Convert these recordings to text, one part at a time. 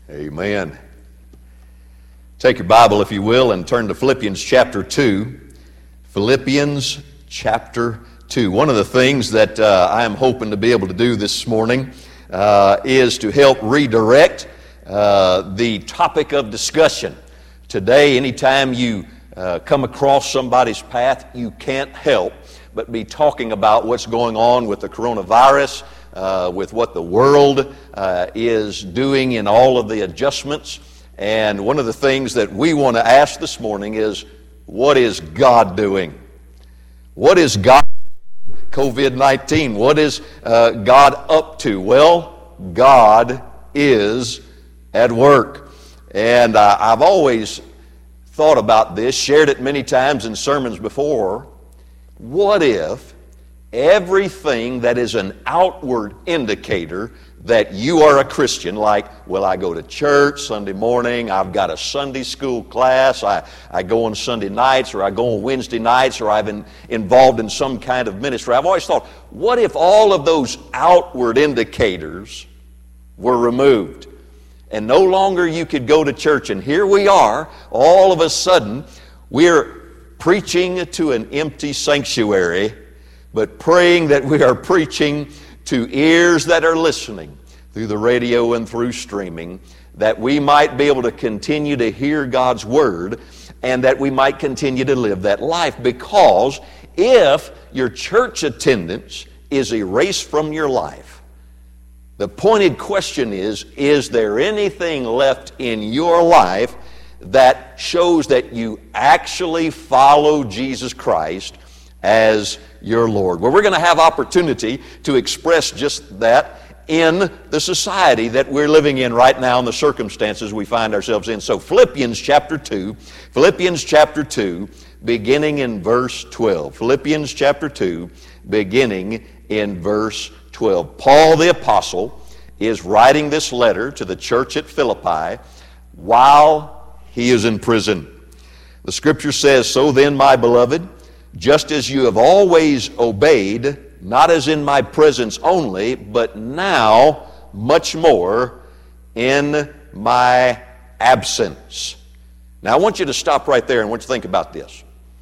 Amen. Take your Bible, if you will, and turn to Philippians chapter 2. Philippians chapter 2. One of the things that I am hoping to be able to do this morning is to help redirect the topic of discussion. Today, anytime you come across somebody's path, you can't help but be talking about what's going on with the coronavirus, with what the world is doing in all of the adjustments. And one of the things that we want to ask this morning is, what is God doing? What is God COVID-19? What is God up to? Well, God is at work. And I've always thought about this, shared it many times in sermons before. What if everything that is an outward indicator that you are a Christian, like, well, I go to church Sunday morning, I've got a Sunday school class, I go on Sunday nights, or I go on Wednesday nights, or I've been involved in some kind of ministry. I've always thought, what if all of those outward indicators were removed? And no longer you could go to church, and here we are, all of a sudden, we're preaching to an empty sanctuary, but praying that we are preaching to ears that are listening through the radio and through streaming, that we might be able to continue to hear God's Word and that we might continue to live that life. Because if your church attendance is erased from your life, the pointed question is there anything left in your life that shows that you actually follow Jesus Christ as your Lord? Well, we're going to have opportunity to express just that in the society that we're living in right now and the circumstances we find ourselves in. So Philippians chapter 2, beginning in verse 12. Philippians chapter 2, beginning in verse 12. Paul the apostle is writing this letter to the church at Philippi while he is in prison. The scripture says, "So then, my beloved, just as you have always obeyed, not as in my presence only, but now much more in my absence." Now I want you to stop right there and I want you to think about this.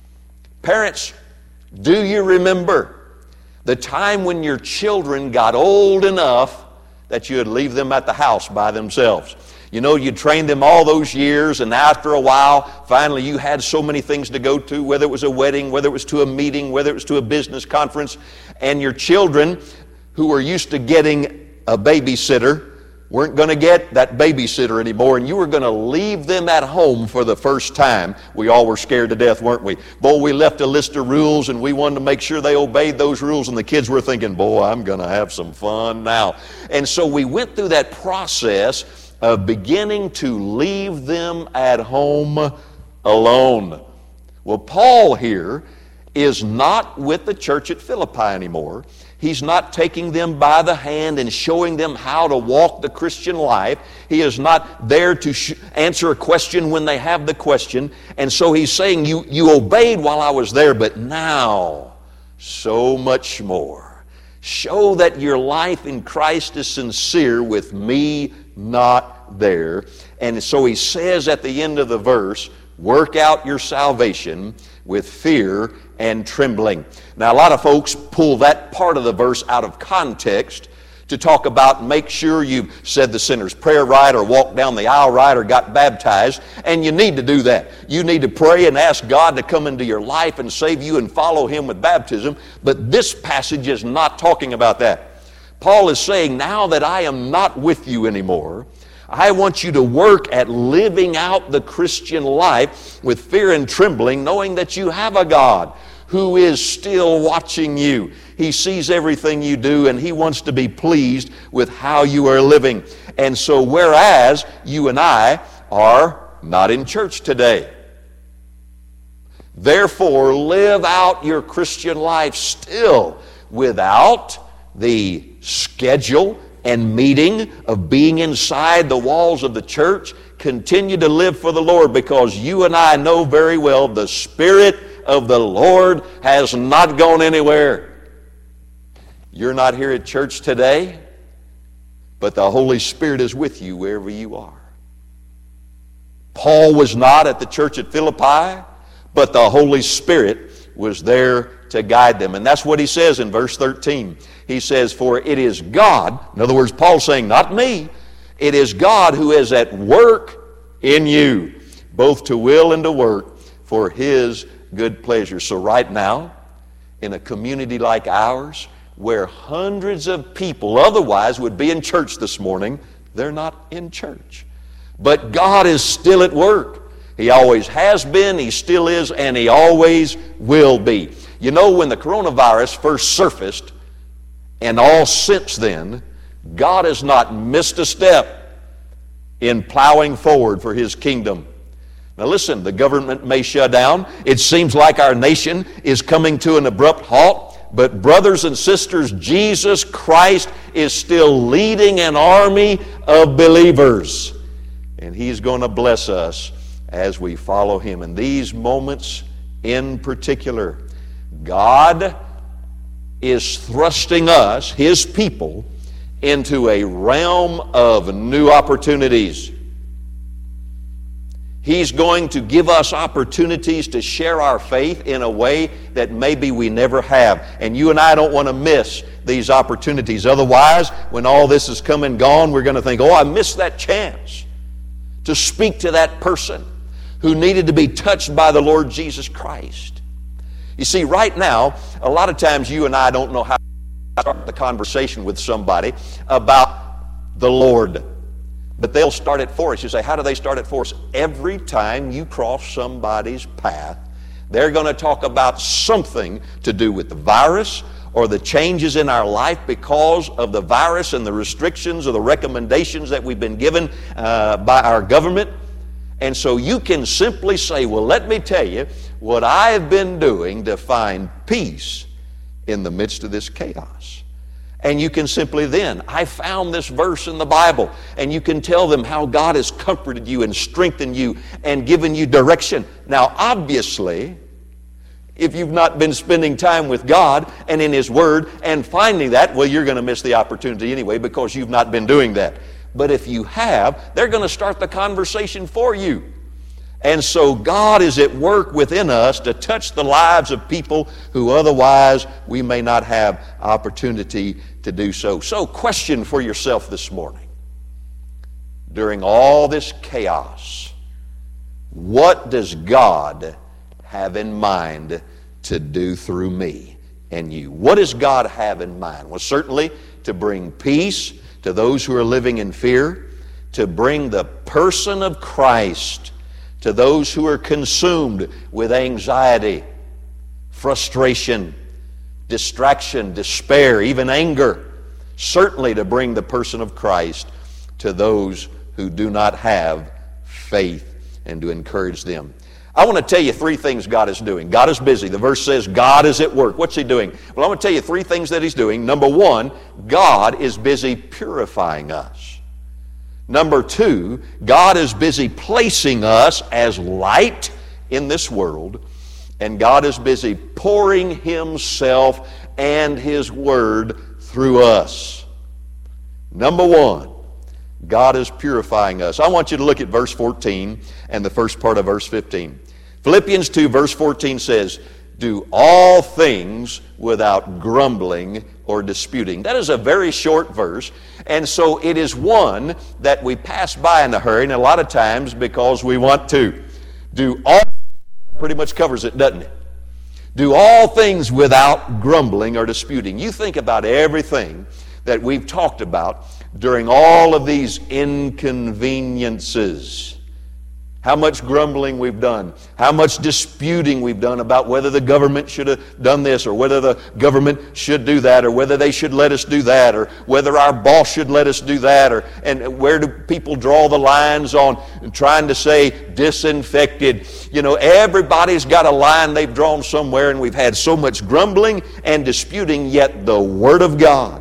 Parents, do you remember the time when your children got old enough that you would leave them at the house by themselves? You know, you trained them all those years, and after a while, finally you had so many things to go to, whether it was a wedding, whether it was to a meeting, whether it was to a business conference, and your children, who were used to getting a babysitter, weren't going to get that babysitter anymore, and you were going to leave them at home for the first time. We all were scared to death, weren't we? Boy, we left a list of rules, and we wanted to make sure they obeyed those rules, and the kids were thinking, boy, I'm going to have some fun now. And so we went through that process of beginning to leave them at home alone. Well, Paul here is not with the church at Philippi anymore. He's not taking them by the hand and showing them how to walk the Christian life. He is not there to answer a question when they have the question. And so he's saying, you obeyed while I was there, but now so much more. Show that your life in Christ is sincere with me not there. And so he says at the end of the verse, work out your salvation with fear and trembling. Now, a lot of folks pull that part of the verse out of context to talk about make sure you've said the sinner's prayer right, or walked down the aisle right, or got baptized. And you need to do that. You need to pray and ask God to come into your life and save you and follow Him with baptism. But this passage is not talking about that. Paul is saying, now that I am not with you anymore, I want you to work at living out the Christian life with fear and trembling, knowing that you have a God who is still watching you. He sees everything you do, and He wants to be pleased with how you are living. And so whereas you and I are not in church today, therefore live out your Christian life still without the schedule and meeting of being inside the walls of the church. Continue to live for the Lord, because you and I know very well the Spirit of the Lord has not gone anywhere. You're not here at church today, but the Holy Spirit is with you wherever you are. Paul was not at the church at Philippi, but the Holy Spirit was there to guide them. And that's what he says in verse 13. He says, for it is God, in other words, Paul's saying, not me, it is God who is at work in you, both to will and to work for His good pleasure. So right now, in a community like ours, where hundreds of people otherwise would be in church this morning, they're not in church. But God is still at work. He always has been, He still is, and He always will be. You know, when the coronavirus first surfaced, and all since then, God has not missed a step in plowing forward for His kingdom. Now listen, the government may shut down. It seems like our nation is coming to an abrupt halt. But brothers and sisters, Jesus Christ is still leading an army of believers. And He's going to bless us as we follow Him. In these moments in particular, God is thrusting us, His people, into a realm of new opportunities. He's going to give us opportunities to share our faith in a way that maybe we never have. And you and I don't want to miss these opportunities. Otherwise, when all this is come and gone, we're going to think, oh, I missed that chance to speak to that person who needed to be touched by the Lord Jesus Christ. You see, right now, a lot of times you and I don't know how to start the conversation with somebody about the Lord. But they'll start it for us. You say, how do they start it for us? Every time you cross somebody's path, they're going to talk about something to do with the virus or the changes in our life because of the virus and the restrictions or the recommendations that we've been given by our government. And so you can simply say, well, let me tell you what I have been doing to find peace in the midst of this chaos. And you can simply then, I found this verse in the Bible, and you can tell them how God has comforted you and strengthened you and given you direction. Now, obviously, if you've not been spending time with God and in His Word and finding that, well, you're going to miss the opportunity anyway because you've not been doing that. But if you have, they're going to start the conversation for you. And so God is at work within us to touch the lives of people who otherwise we may not have opportunity to do so. So, question for yourself this morning. During all this chaos, what does God have in mind to do through me and you? What does God have in mind? Well, certainly to bring peace to those who are living in fear, to bring the person of Christ to those who are consumed with anxiety, frustration, distraction, despair, even anger. Certainly to bring the person of Christ to those who do not have faith and to encourage them. I want to tell you three things God is doing. God is busy. The verse says God is at work. What's He doing? Well, I'm going to tell you three things that He's doing. Number one, God is busy purifying us. Number two, God is busy placing us as light in this world, and God is busy pouring Himself and His Word through us. Number one, God is purifying us. I want you to look at verse 14 and the first part of verse 15. Philippians 2 verse 14 says, do all things without grumbling or disputing. That is a very short verse, and so it is one that we pass by in a hurry, and a lot of times because we want to do all, pretty much covers it, doesn't it? Do all things without grumbling or disputing. You think about everything that we've talked about during all of these inconveniences. How much grumbling we've done, how much disputing we've done about whether the government should have done this or whether the government should do that or whether they should let us do that or whether our boss should let us do that and where do people draw the lines on trying to say disinfected. You know, everybody's got a line they've drawn somewhere, and we've had so much grumbling and disputing, yet the Word of God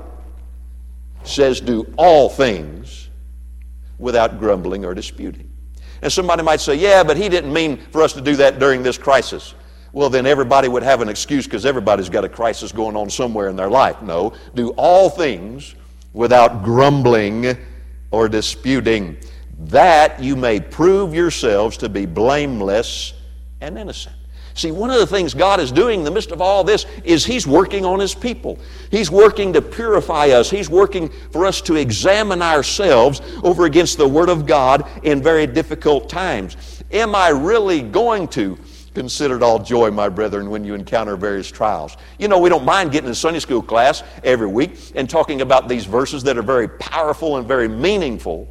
says do all things without grumbling or disputing. And somebody might say, yeah, but He didn't mean for us to do that during this crisis. Well, then everybody would have an excuse because everybody's got a crisis going on somewhere in their life. No, do all things without grumbling or disputing. that you may prove yourselves to be blameless and innocent. See, one of the things God is doing in the midst of all this is He's working on His people. He's working to purify us. He's working for us to examine ourselves over against the Word of God in very difficult times. Am I really going to consider it all joy, my brethren, when you encounter various trials? You know, we don't mind getting in Sunday school class every week and talking about these verses that are very powerful and very meaningful.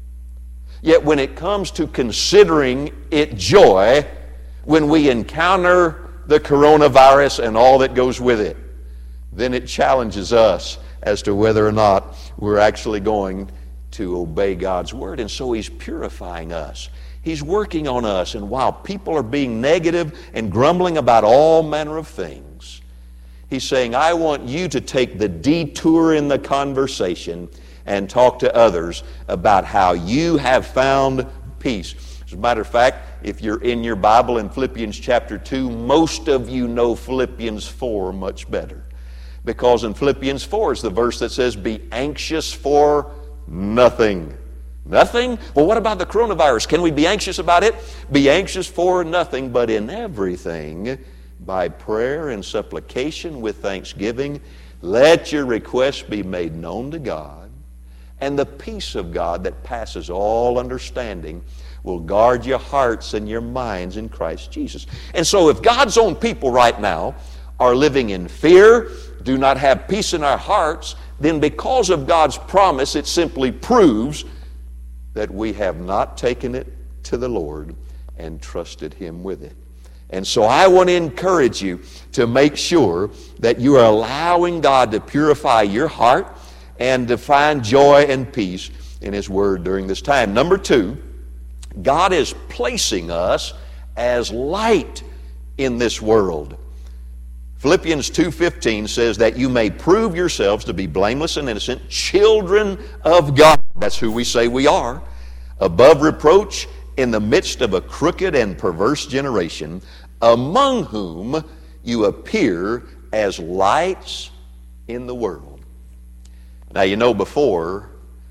Yet when it comes to considering it joy, when we encounter the coronavirus and all that goes with it, then it challenges us as to whether or not we're actually going to obey God's Word. And so He's purifying us. He's working on us. And while people are being negative and grumbling about all manner of things, He's saying, I want you to take the detour in the conversation and talk to others about how you have found peace. As a matter of fact, if you're in your Bible in Philippians chapter 2, most of you know Philippians 4 much better. Because in Philippians 4 is the verse that says, be anxious for nothing. Nothing? Well, what about the coronavirus? Can we be anxious about it? Be anxious for nothing, but in everything, by prayer and supplication with thanksgiving, let your requests be made known to God, and the peace of God that passes all understanding will guard your hearts and your minds in Christ Jesus. And so if God's own people right now are living in fear, do not have peace in our hearts, then because of God's promise, it simply proves that we have not taken it to the Lord and trusted Him with it. And so I want to encourage you to make sure that you are allowing God to purify your heart and to find joy and peace in His Word during this time. Number two, God is placing us as light in this world. Philippians 2:15 says that you may prove yourselves to be blameless and innocent, children of God. That's who we say we are. Above reproach in the midst of a crooked and perverse generation, among whom you appear as lights in the world. Now, you know, before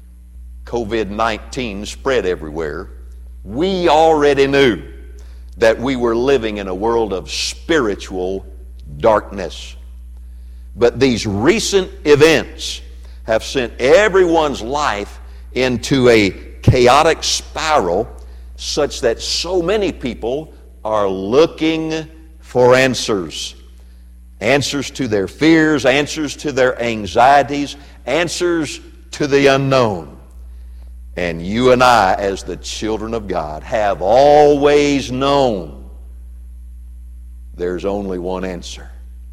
COVID-19 spread everywhere, we already knew that we were living in a world of spiritual darkness. But these recent events have sent everyone's life into a chaotic spiral such that so many people are looking for answers. Answers to their fears, answers to their anxieties, answers to the unknown. And you and I, as the children of God, have always known there's only one answer.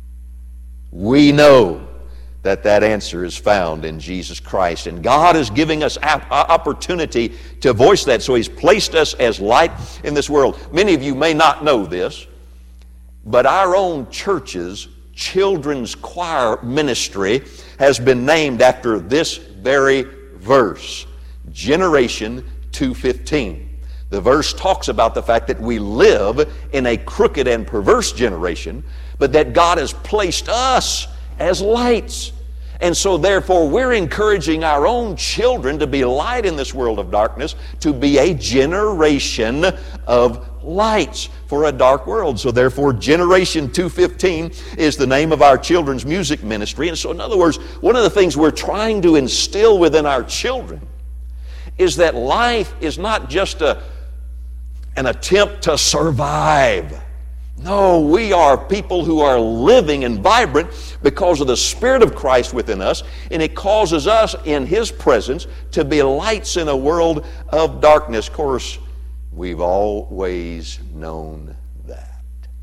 We know that that answer is found in Jesus Christ. And God is giving us opportunity to voice that. So He's placed us as light in this world. Many of you may not know this, but our own church's children's choir ministry has been named after this very verse. Generation 2:15. The verse talks about the fact that we live in a crooked and perverse generation, but that God has placed us as lights. And so therefore we're encouraging our own children to be light in this world of darkness, to be a generation of lights for a dark world. So therefore Generation 215 is the name of our children's music ministry. And so in other words, one of the things we're trying to instill within our children is that life is not just an attempt to survive. No, we are people who are living and vibrant because of the Spirit of Christ within us, and it causes us in His presence to be lights in a world of darkness. Of course, we've always known that.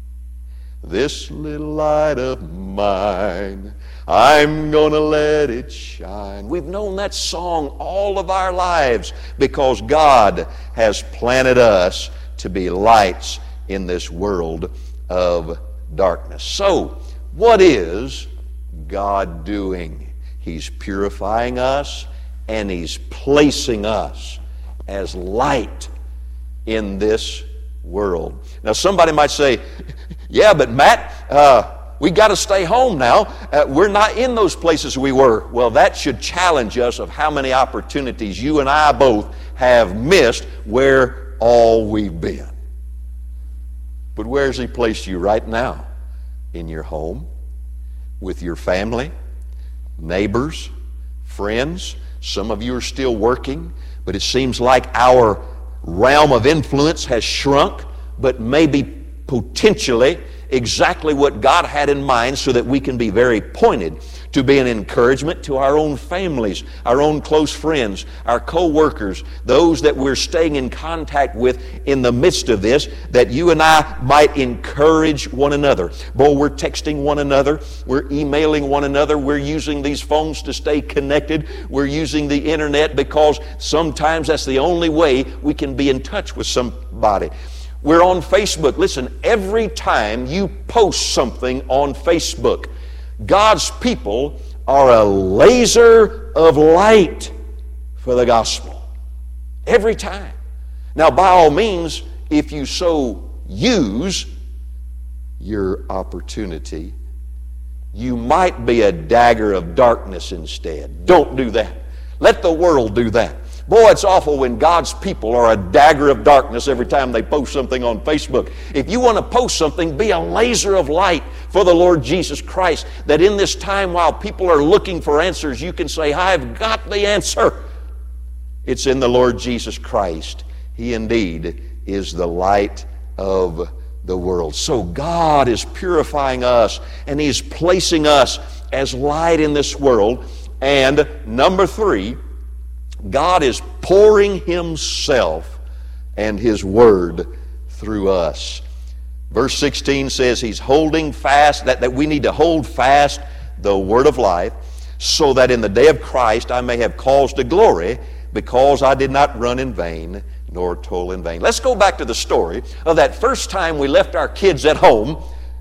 This little light of mine, I'm gonna let it shine. We've known that song all of our lives because God has planted us to be lights in this world of darkness. So, what is God doing? He's purifying us and He's placing us as light in this world. Now, somebody might say, yeah, but Matt, we got to stay home now. We're not in those places we were. Well, that should challenge us of how many opportunities you and I both have missed where all we've been. But where's He placed you right now? In your home, with your family, neighbors, friends. Some of you are still working, but it seems like our realm of influence has shrunk, but maybe potentially exactly what God had in mind, so that we can be very pointed to be an encouragement to our own families, our own close friends, our co-workers, those that we're staying in contact with in the midst of this, that you and I might encourage one another. Boy, we're texting one another, we're emailing one another, we're using these phones to stay connected, we're using the internet because sometimes that's the only way we can be in touch with somebody. We're on Facebook. Listen, every time you post something on Facebook, God's people are a laser of light for the gospel. Every time. Now, by all means, if you so use your opportunity, you might be a dagger of darkness instead. Don't do that. Let the world do that. Boy, it's awful when God's people are a dagger of darkness every time they post something on Facebook. If you want to post something, be a laser of light for the Lord Jesus Christ, that in this time while people are looking for answers, you can say, I've got the answer. It's in the Lord Jesus Christ. He indeed is the light of the world. So God is purifying us, and He's placing us as light in this world. And number 3, God is pouring Himself and His Word through us. Verse 16 says He's holding fast, that we need to hold fast the Word of life, so that in the day of Christ I may have cause to glory, because I did not run in vain, nor toil in vain. Let's go back to the story of that first time we left our kids at home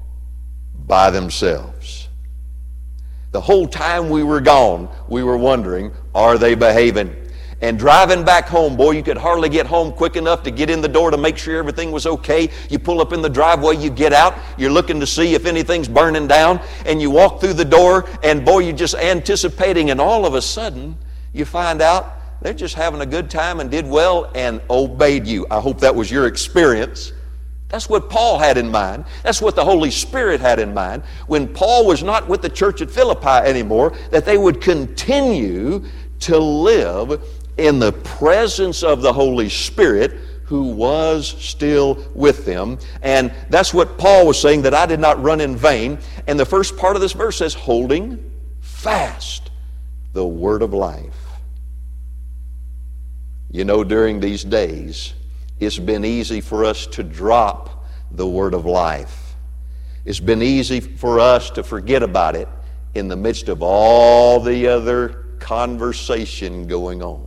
by themselves. The whole time we were gone, we were wondering, are they behaving? And driving back home, boy, you could hardly get home quick enough to get in the door to make sure everything was okay. You pull up in the driveway, you get out, you're looking to see if anything's burning down, and you walk through the door, and boy, you're just anticipating, and all of a sudden, you find out they're just having a good time and did well and obeyed you. I hope that was your experience. That's what Paul had in mind. That's what the Holy Spirit had in mind. When Paul was not with the church at Philippi anymore, that they would continue to live in the presence of the Holy Spirit, who was still with them. And that's what Paul was saying, that I did not run in vain. And the first part of this verse says, holding fast the word of life. You know, during these days, it's been easy for us to drop the word of life. It's been easy for us to forget about it in the midst of all the other conversation going on.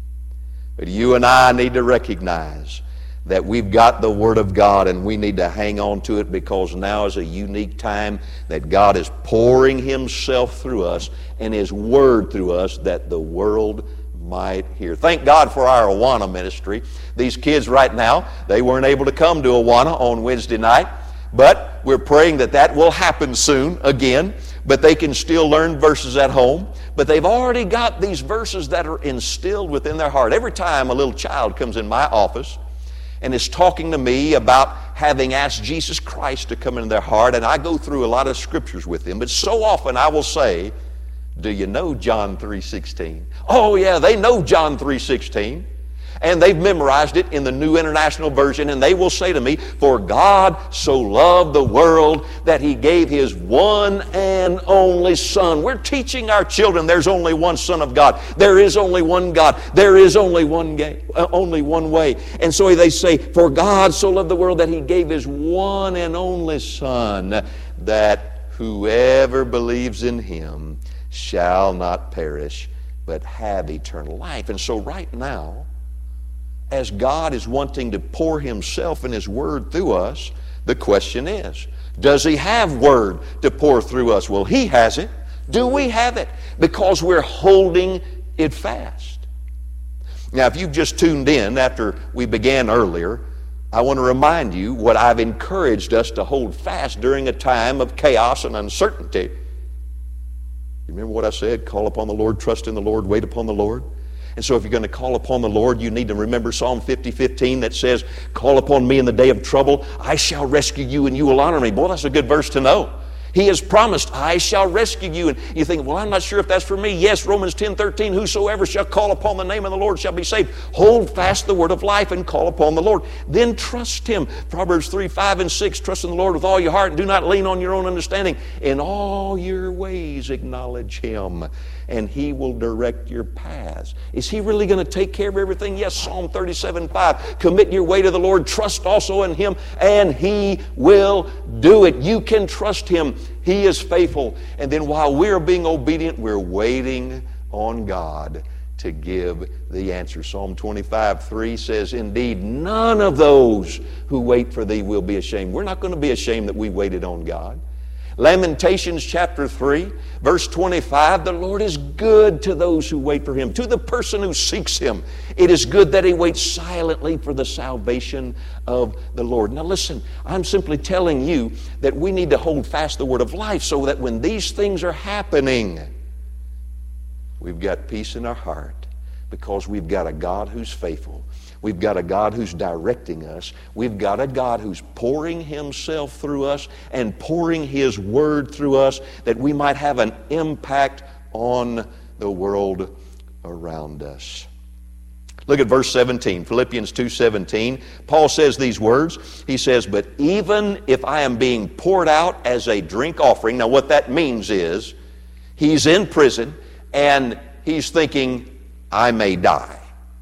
But you and I need to recognize that we've got the Word of God, and we need to hang on to it, because now is a unique time that God is pouring Himself through us and His Word through us, that the world might hear. Thank God for our Awana ministry. These kids right now, they weren't able to come to Awana on Wednesday night, but we're praying that that will happen soon again. But they can still learn verses at home. But they've already got these verses that are instilled within their heart. Every time a little child comes in my office and is talking to me about having asked Jesus Christ to come into their heart, and I go through a lot of scriptures with them, but so often I will say, do you know John 3:16? Oh yeah, they know John 3:16. And they've memorized it in the New International Version, and they will say to me, for God so loved the world that He gave His one and only Son. We're teaching our children there's only one Son of God. There is only one God. There is only one way. And so they say, for God so loved the world that He gave His one and only Son, that whoever believes in Him shall not perish, but have eternal life. And so right now, as God is wanting to pour Himself and His Word through us, the question is, does He have Word to pour through us? Well, He has it. Do we have it? Because we're holding it fast. Now, if you've just tuned in after we began earlier, I want to remind you what I've encouraged us to hold fast during a time of chaos and uncertainty. You remember what I said? Call upon the Lord, trust in the Lord, wait upon the Lord. And so if you're going to call upon the Lord, you need to remember Psalm 50:15 that says, call upon me in the day of trouble. I shall rescue you and you will honor me. Boy, that's a good verse to know. He has promised, I shall rescue you. And you think, well, I'm not sure if that's for me. Yes, Romans 10:13, whosoever shall call upon the name of the Lord shall be saved. Hold fast the word of life and call upon the Lord. Then trust Him. Proverbs 3:5-6, trust in the Lord with all your heart and do not lean on your own understanding. In all your ways acknowledge Him, and He will direct your paths. Is He really going to take care of everything? Yes, Psalm 37:5, commit your way to the Lord, trust also in Him, and He will do it. You can trust Him. He is faithful. And then while we're being obedient, we're waiting on God to give the answer. Psalm 25:3 says, indeed, none of those who wait for Thee will be ashamed. We're not going to be ashamed that we waited on God. Lamentations chapter 3, verse 25, the Lord is good to those who wait for Him, to the person who seeks Him. It is good that he waits silently for the salvation of the Lord. Now listen, I'm simply telling you that we need to hold fast the word of life so that when these things are happening, we've got peace in our heart because we've got a God who's faithful. We've got a God who's directing us. We've got a God who's pouring Himself through us and pouring His Word through us that we might have an impact on the world around us. Look at verse 17, Philippians 2:17. Paul says these words. He says, but even if I am being poured out as a drink offering, now what that means is he's in prison and he's thinking, I may die.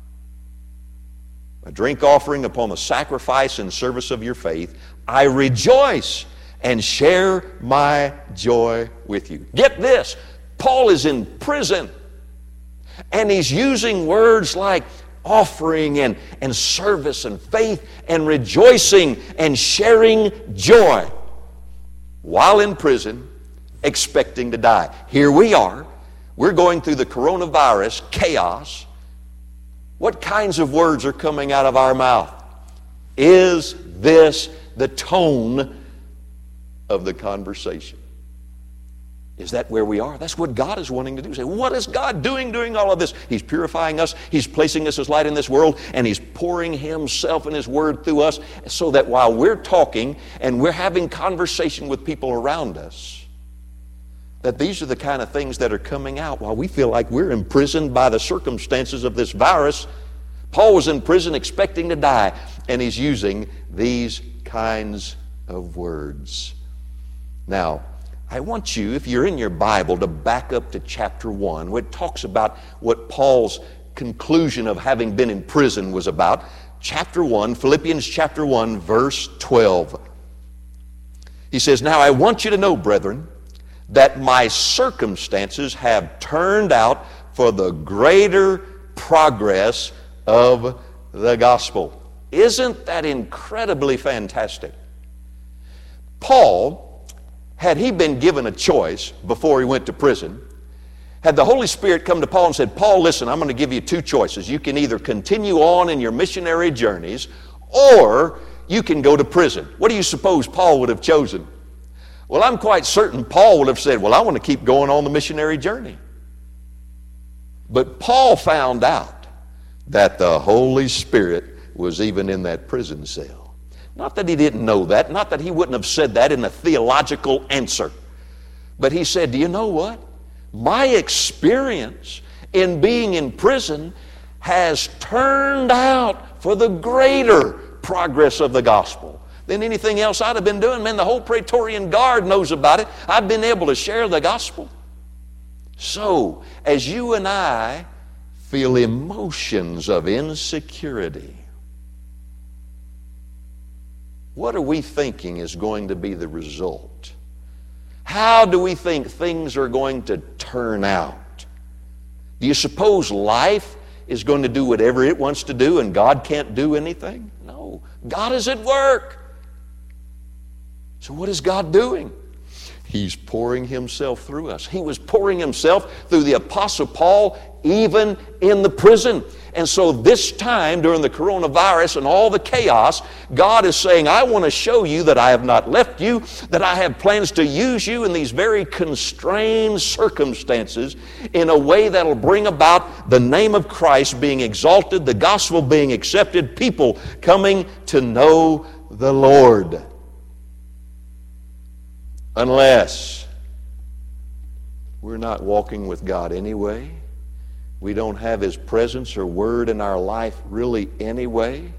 A drink offering upon the sacrifice and service of your faith, I rejoice and share my joy with you. Get this, Paul is in prison and he's using words like offering and service and faith and rejoicing and sharing joy while in prison expecting to die. Here we are, we're going through the coronavirus chaos. What kinds of words are coming out of our mouth? Is this the tone of the conversation? Is that where we are? That's what God is wanting to do. Say, what is God doing during all of this? He's purifying us. He's placing us as light in this world, and He's pouring Himself and His Word through us so that while we're talking and we're having conversation with people around us, that these are the kind of things that are coming out while we feel like we're imprisoned by the circumstances of this virus. Paul was in prison expecting to die, and he's using these kinds of words. Now, I want you, if you're in your Bible, to back up to chapter 1, where it talks about what Paul's conclusion of having been in prison was about. Chapter 1, Philippians chapter 1, verse 12. He says, now I want you to know, brethren, that my circumstances have turned out for the greater progress of the gospel. Isn't that incredibly fantastic? Paul, had he been given a choice before he went to prison, had the Holy Spirit come to Paul and said, Paul, listen, I'm going to give you two choices. You can either continue on in your missionary journeys or you can go to prison. What do you suppose Paul would have chosen? Well, I'm quite certain Paul would have said, well, I want to keep going on the missionary journey. But Paul found out that the Holy Spirit was even in that prison cell. Not that he didn't know that, not that he wouldn't have said that in a theological answer. But he said, do you know what? My experience in being in prison has turned out for the greater progress of the gospel than anything else I'd have been doing. Man, the whole Praetorian Guard knows about it. I've been able to share the gospel. So, as you and I feel emotions of insecurity, what are we thinking is going to be the result? How do we think things are going to turn out? Do you suppose life is going to do whatever it wants to do and God can't do anything? No. God is at work. So what is God doing? He's pouring Himself through us. He was pouring Himself through the Apostle Paul even in the prison. And so this time, during the coronavirus and all the chaos, God is saying, I want to show you that I have not left you, that I have plans to use you in these very constrained circumstances in a way that will bring about the name of Christ being exalted, the gospel being accepted, people coming to know the Lord. Unless we're not walking with God anyway, we don't have His presence or word in our life really anyway,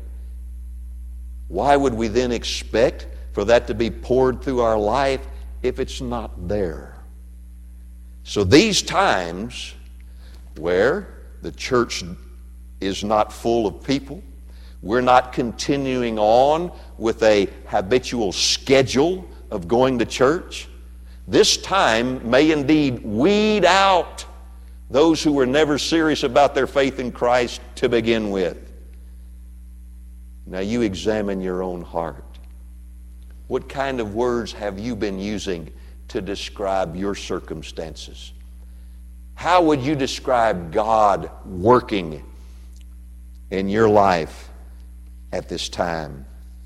why would we then expect for that to be poured through our life if it's not there? So these times where the church is not full of people, we're not continuing on with a habitual schedule of going to church, this time may indeed weed out those who were never serious about their faith in Christ to begin with. Now you examine your own heart. What kind of words have you been using to describe your circumstances? How would you describe God working in your life at this time?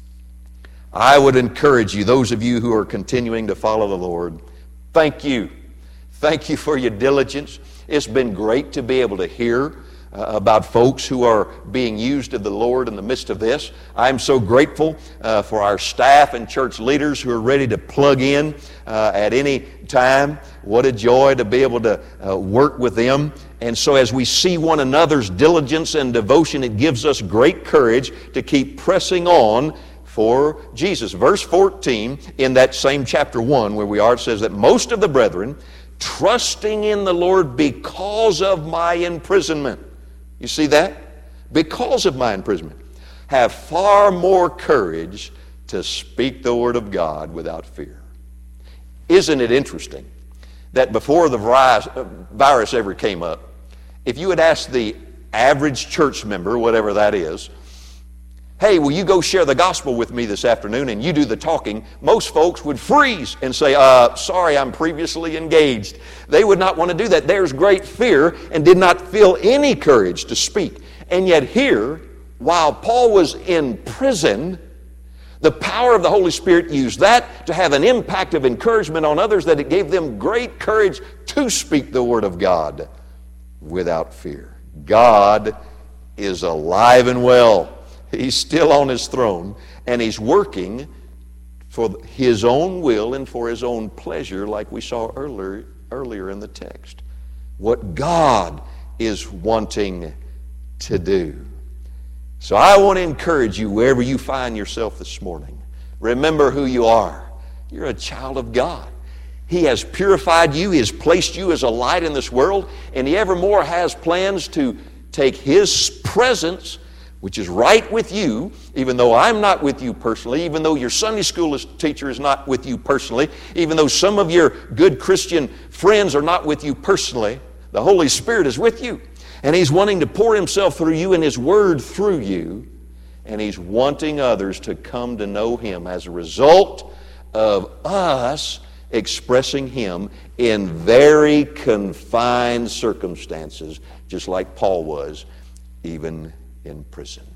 I would encourage you, those of you who are continuing to follow the Lord, thank you. Thank you for your diligence. It's been great to be able to hear about folks who are being used of the Lord in the midst of this. I'm so grateful for our staff and church leaders who are ready to plug in at any time. What a joy to be able to work with them. And so as we see one another's diligence and devotion, it gives us great courage to keep pressing on for Jesus. Verse 14 in that same chapter 1 where we are, it says that most of the brethren, trusting in the Lord because of my imprisonment. You see that? Because of my imprisonment, have far more courage to speak the word of God without fear. Isn't it interesting that before the virus ever came up, if you had asked the average church member, whatever that is, hey, will you go share the gospel with me this afternoon, and you do the talking, most folks would freeze and say, sorry, I'm previously engaged. They would not want to do that. There's great fear and did not feel any courage to speak. And yet here, while Paul was in prison, the power of the Holy Spirit used that to have an impact of encouragement on others, that it gave them great courage to speak the word of God without fear. God is alive and well. He's still on His throne, and He's working for His own will and for His own pleasure, like we saw earlier in the text. What God is wanting to do. So I want to encourage you, wherever you find yourself this morning, remember who you are. You're a child of God. He has purified you. He has placed you as a light in this world, and He evermore has plans to take His presence, which is right with you, even though I'm not with you personally, even though your Sunday school teacher is not with you personally, even though some of your good Christian friends are not with you personally, the Holy Spirit is with you. And He's wanting to pour Himself through you and His Word through you, and He's wanting others to come to know Him as a result of us expressing Him in very confined circumstances, just like Paul was, even in prison.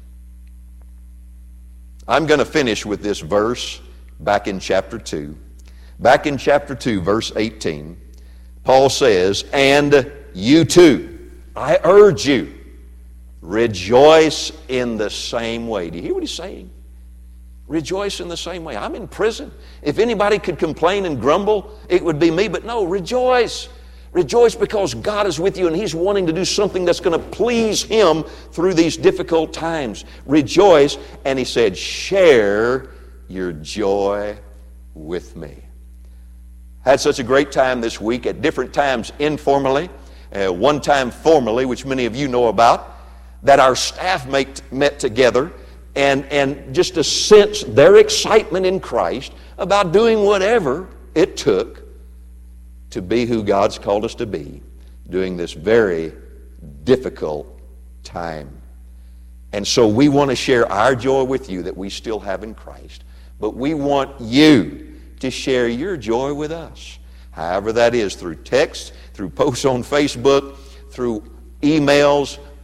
I'm going to finish with this verse back in chapter 2. Back in chapter 2, verse 18, Paul says, and you too, I urge you, rejoice in the same way. Do you hear what he's saying? Rejoice in the same way. I'm in prison. If anybody could complain and grumble, it would be me, but no, rejoice. Rejoice because God is with you and He's wanting to do something that's going to please Him through these difficult times. Rejoice. And he said, share your joy with me. Had such a great time this week, at different times informally, one time formally, which many of you know about, that our staff met together and just to sense their excitement in Christ about doing whatever it took to be who God's called us to be during this very difficult time. And so we want to share our joy with you that we still have in Christ. But we want you to share your joy with us. However that is, through text, through posts on Facebook, through emails,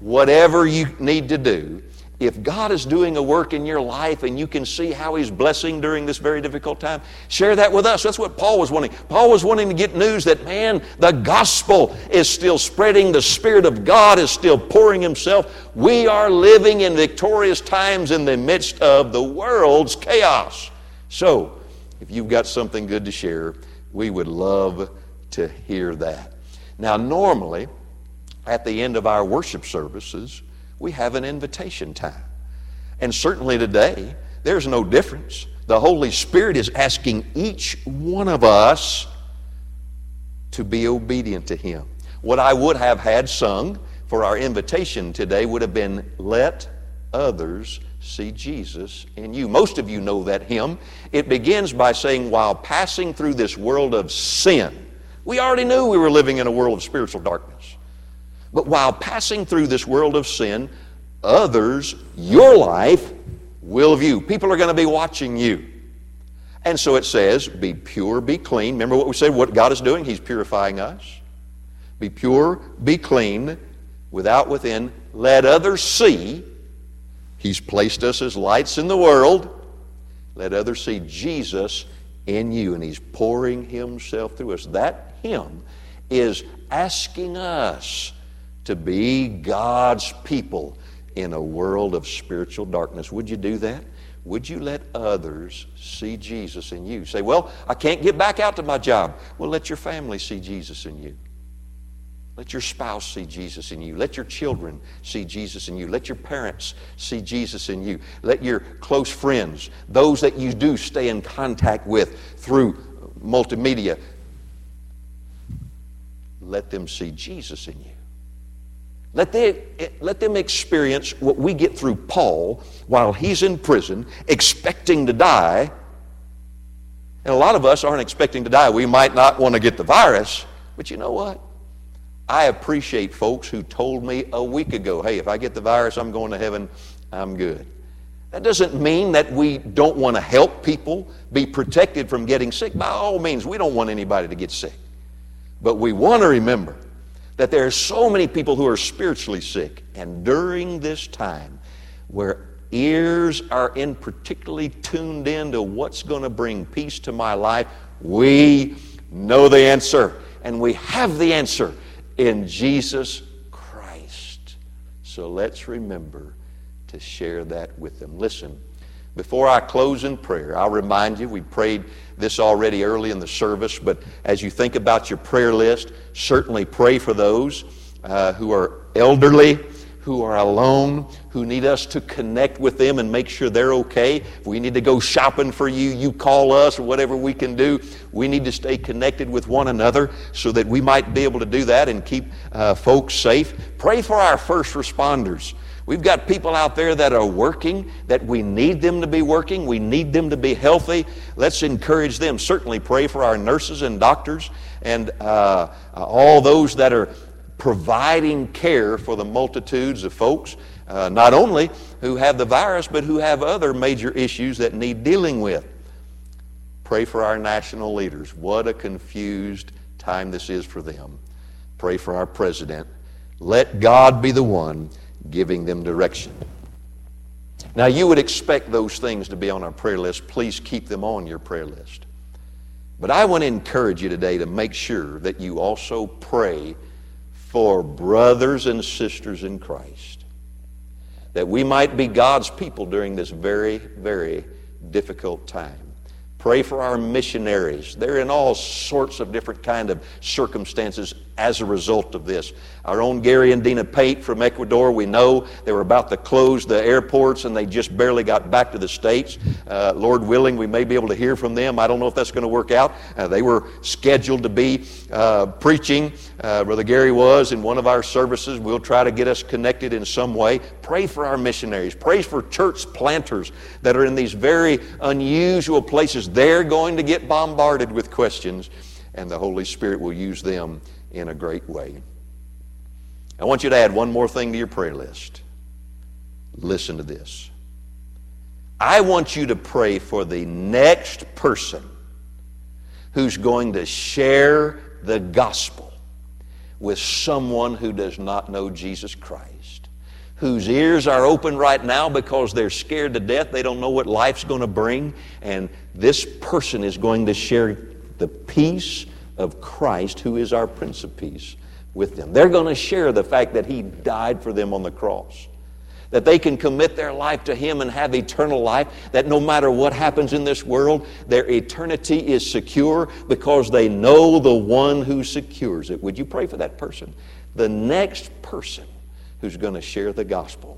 whatever you need to do, if God is doing a work in your life and you can see how He's blessing during this very difficult time, share that with us. That's what Paul was wanting. Paul was wanting to get news that, man, the gospel is still spreading. The Spirit of God is still pouring Himself. We are living in victorious times in the midst of the world's chaos. So, if you've got something good to share, we would love to hear that. Now, normally, at the end of our worship services, we have an invitation time. And certainly today, there's no difference. The Holy Spirit is asking each one of us to be obedient to Him. What I would have had sung for our invitation today would have been, let others see Jesus in you. Most of you know that hymn. It begins by saying, while passing through this world of sin, we already knew we were living in a world of spiritual darkness. But while passing through this world of sin, others, your life, will view. People are going to be watching you. And so it says, be pure, be clean. Remember what we said, what God is doing? He's purifying us. Be pure, be clean, without within. Let others see. He's placed us as lights in the world. Let others see Jesus in you. And He's pouring Himself through us. That hymn is asking us to be God's people in a world of spiritual darkness. Would you do that? Would you let others see Jesus in you? Say, well, I can't get back out to my job. Well, let your family see Jesus in you. Let your spouse see Jesus in you. Let your children see Jesus in you. Let your parents see Jesus in you. Let your close friends, those that you do stay in contact with through multimedia, let them see Jesus in you. Let them experience what we get through Paul while he's in prison, expecting to die. And a lot of us aren't expecting to die. We might not want to get the virus, but you know what? I appreciate folks who told me a week ago, hey, if I get the virus, I'm going to heaven, I'm good. That doesn't mean that we don't want to help people be protected from getting sick. By all means, we don't want anybody to get sick. But we want to remember that there are so many people who are spiritually sick. And during this time, where ears are in particularly tuned in to what's going to bring peace to my life, we know the answer. And we have the answer in Jesus Christ. So let's remember to share that with them. Listen, before I close in prayer, I'll remind you, we prayed this already early in the service, but as you think about your prayer list, certainly pray for those who are elderly, who are alone, who need us to connect with them and make sure they're okay. If we need to go shopping for you, you call us or whatever we can do. We need to stay connected with one another so that we might be able to do that and keep folks safe. Pray for our first responders. We've got people out there that are working, that we need them to be working. We need them to be healthy. Let's encourage them. Certainly pray for our nurses and doctors and all those that are providing care for the multitudes of folks, not only who have the virus, but who have other major issues that need dealing with. Pray for our national leaders. What a confused time this is for them. Pray for our president. Let God be the one giving them direction. Now, you would expect those things to be on our prayer list. Please keep them on your prayer list. But I want to encourage you today to make sure that you also pray for brothers and sisters in Christ, that we might be God's people during this very, very difficult time. Pray for our missionaries. They're in all sorts of different kind of circumstances as a result of this. Our own Gary and Dina Pate from Ecuador, we know they were about to close the airports and they just barely got back to the States. Lord willing, we may be able to hear from them. I don't know if that's going to work out. They were scheduled to be preaching, Brother Gary was, in one of our services. We'll try to get us connected in some way. Pray for our missionaries. Pray for church planters that are in these very unusual places. They're going to get bombarded with questions, and the Holy Spirit will use them in a great way. I want you to add one more thing to your prayer list. Listen to this. I want you to pray for the next person who's going to share the gospel with someone who does not know Jesus Christ. whose ears are open right now because they're scared to death. They don't know what life's going to bring. And this person is going to share the peace of Christ, who is our Prince of Peace, with them. They're going to share the fact that He died for them on the cross, that they can commit their life to Him and have eternal life, that no matter what happens in this world, their eternity is secure because they know the one who secures it. Would you pray for that person? The next person who's going to share the gospel.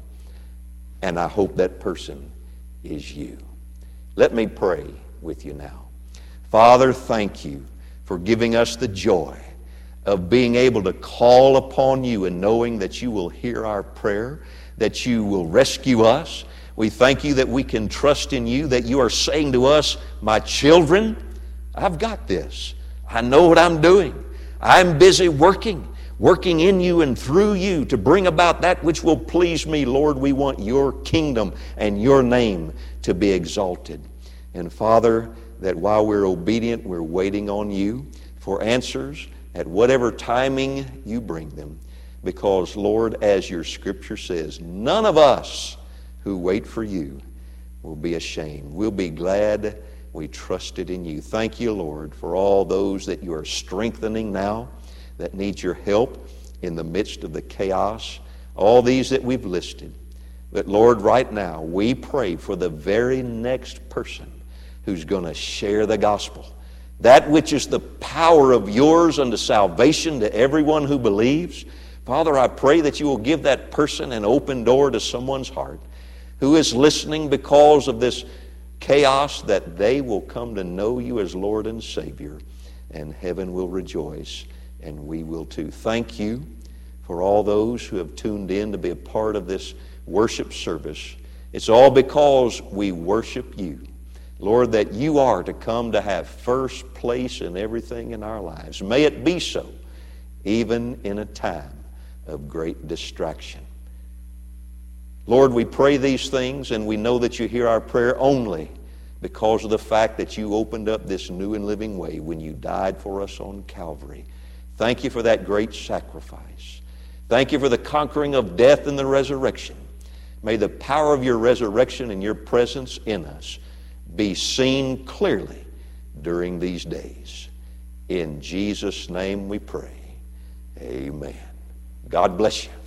And I hope that person is you. Let me pray with you now. Father, thank you for giving us the joy of being able to call upon you and knowing that you will hear our prayer, that you will rescue us. We thank you that we can trust in you, that you are saying to us, my children, I've got this. I know what I'm doing. I'm busy working in you and through you to bring about that which will please me. Lord, we want your kingdom and your name to be exalted. And Father, that while we're obedient, we're waiting on you for answers at whatever timing you bring them. Because, Lord, as your scripture says, none of us who wait for you will be ashamed. We'll be glad we trusted in you. Thank you, Lord, for all those that you are strengthening now that need your help in the midst of the chaos, all these that we've listed. But Lord, right now, we pray for the very next person who's going to share the gospel, that which is the power of yours unto salvation to everyone who believes. Father, I pray that you will give that person an open door to someone's heart who is listening because of this chaos, that they will come to know you as Lord and Savior, and heaven will rejoice. And we will too. Thank you for all those who have tuned in to be a part of this worship service. It's all because we worship you. Lord, that you are to come to have first place in everything in our lives. May it be so, even in a time of great distraction. Lord, we pray these things and we know that you hear our prayer only because of the fact that you opened up this new and living way when you died for us on Calvary. Thank you for that great sacrifice. Thank you for the conquering of death and the resurrection. May the power of your resurrection and your presence in us be seen clearly during these days. In Jesus' name we pray. Amen. God bless you.